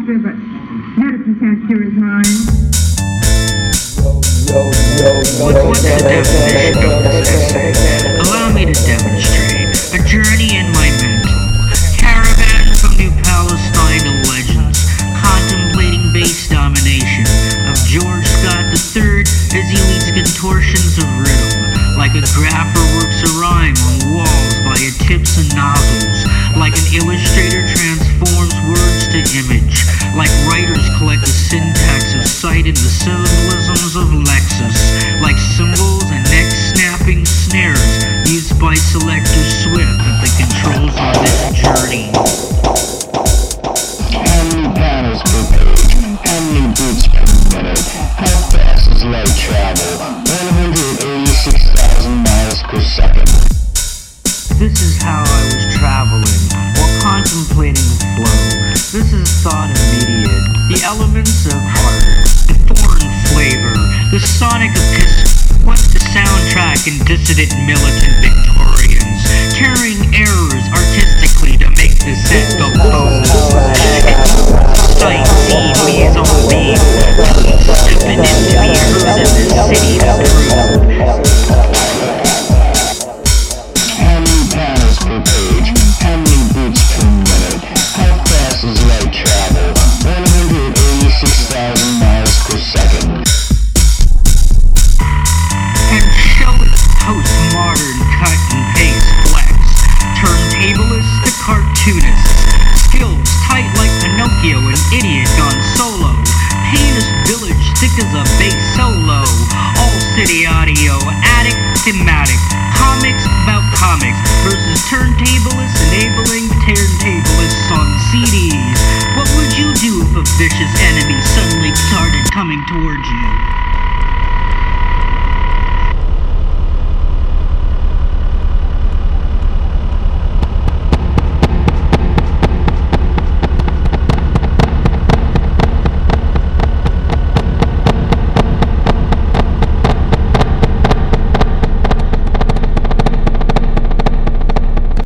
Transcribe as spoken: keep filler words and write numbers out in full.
doctor, but medicine can't cure his mind. What's the definition of this essay? Allow me to demonstrate a journey in my mental caravan from New Palestine to legends, contemplating base domination of George Scott the Third as he leads contortions of rhythm, like a grapher works a rhyme on walls via tips and nozzles, like an illustrator transforms words to image, like writers collect the syntax of sight in the symbolisms of Lexus, like cymbals and neck-snapping snares used by Selector Swift at the controls of this journey. How many panels per page? How many beats per minute? How fast is light travel? one hundred eighty-six thousand miles per second. This is how I was traveling, while contemplating the flow. This is thought immediate, the elements of art, the foreign flavor, the sonic epistle. What's the soundtrack in dissident militant Victorians, carrying errors artistically to make the set go boom? Sight, see, bees on beam, stepping into ears in the city to prove. How many panels per page? How many beats per minute? How fast is light travel? one hundred eighty-six thousand miles per second. And show it postmodern cut and paste flex, turntablists to cartoonists, skills tight like Pinocchio, an idiot gone solo, heinous village thick as a bass solo, all city audio, attic thematic, comics about comics versus turntablists enabling turntablists on C Ds. What would you do if a vicious enemy suddenly started coming towards